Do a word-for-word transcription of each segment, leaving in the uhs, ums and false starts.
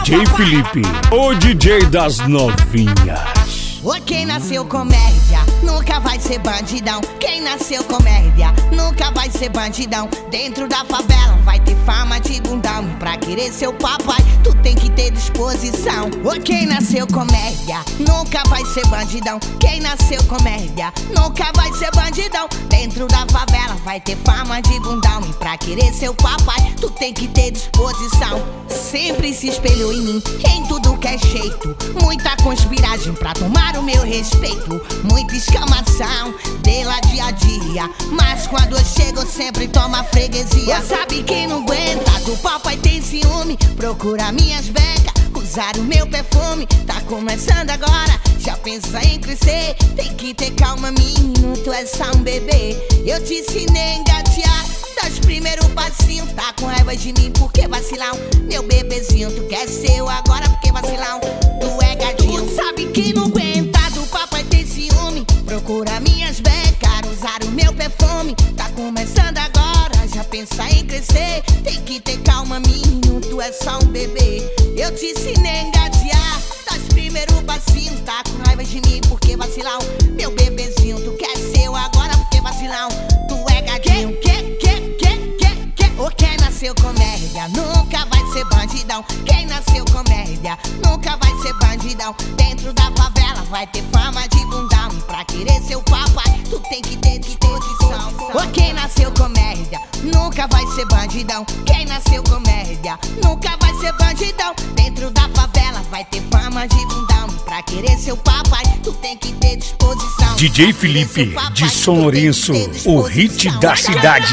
J Felipe, o D J das novinhas. Ô, quem nasceu comédia nunca vai ser bandidão. Quem nasceu comédia nunca vai ser bandidão. Dentro da favela vai ter fama de bundão. E pra querer seu papai, tu tem que ter disposição. Ô, quem nasceu comédia nunca vai ser bandidão. Quem nasceu comédia nunca vai ser bandidão. Dentro da favela vai ter fama de bundão. E pra querer seu papai, tu tem que ter disposição. Sempre se espelhou em mim, em tudo que é jeito. Muita conspiragem pra tomar o meu respeito. Muita escamação dela dia a dia, mas quando eu chego sempre toma freguesia. Sabe quem não aguenta, do papai tem ciúme. Procura minhas becas, usar o meu perfume. Tá começando agora, já pensa em crescer. Tem que ter calma, menino, tu é só um bebê. Eu te ensinei a engatear, das primeiros passinhos. Tá com raiva de mim porque vacilão. Meu bebezinho, tu quer seu agora porque vacilão. Tu é gadinho, tu sabe que não aguenta, do papai tem ciúme. Procura minhas becas, usar o meu perfume. Tá começando agora, já pensa em crescer. Tem que ter calma, menino, tu é só um bebê. Eu te ensinei a engatear, das primeiros passinhos. Tá com raiva de mim porque vacilão. Meu bebezinho, tu quer seu agora porque vacilão. Tu é gadinho, que, que, que, que, que. Ô, quem nasceu comédia nunca vai ser bandidão. Quem nasceu comédia nunca vai ser bandidão. Dentro da favela vai ter fama de bundão. E pra querer seu papai, tu tem que ter disposição. Ô, quem nasceu comédia nunca vai ser bandidão. Quem nasceu comédia nunca vai ser bandidão. Dentro da favela vai ter fama de bundão. E pra querer seu papai, tu tem que ter disposição. D J Felipe de São Lourenço, o hit da cidade.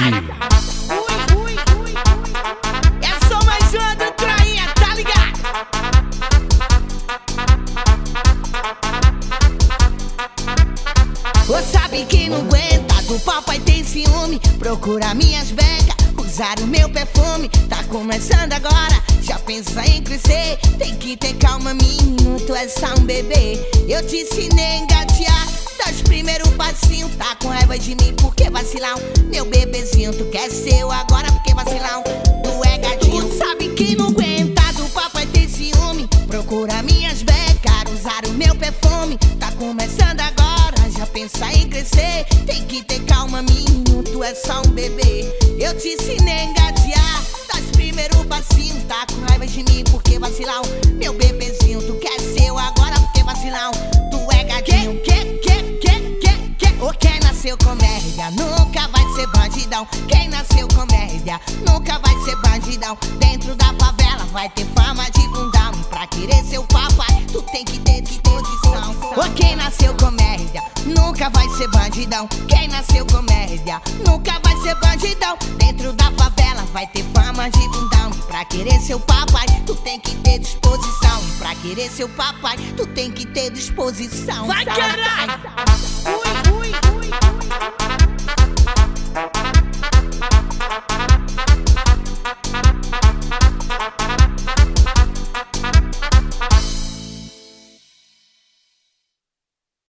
Ô, sabe que não aguenta, do papai tem ciúme. Procura minhas becas, usar o meu perfume. Tá começando agora, já pensa em crescer. Tem que ter calma, menino, tu é só um bebê. Eu te ensinei a engatear, das primeiros passinhos. Tá com raiva de mim porque vacilão. Meu bebezinho, tu quer seu agora porque vacilão. Tu é gadinho, tu sabe que não aguenta, do papai tem ciúme. Procura minhas becas, usar o meu perfume. Tá começando agora, já pensa em crescer. Tem que ter calma, menino, tu é só um bebê. Eu te ensinei a engatear, das primeiros passinhos. Tá com raiva de mim porque vacilão. Meu bebezinho, tu quer seu agora porque vacilão. Tu é gadinho, que, que, que, que, que. Ô, quem nasceu comédia nunca vai ser bandidão. Quem nasceu comédia nunca vai ser bandidão. Dentro da favela vai ter fama de bundão. E pra querer seu papai, tu tem que ter disposição. Ô, quem nasceu comédia nunca vai ser bandidão. Quem nasceu comédia nunca vai ser bandidão. Dentro da favela vai ter fama de bundão. E pra querer seu papai, tu tem que ter disposição. E pra querer seu papai, tu tem que ter disposição. Vai, caralho!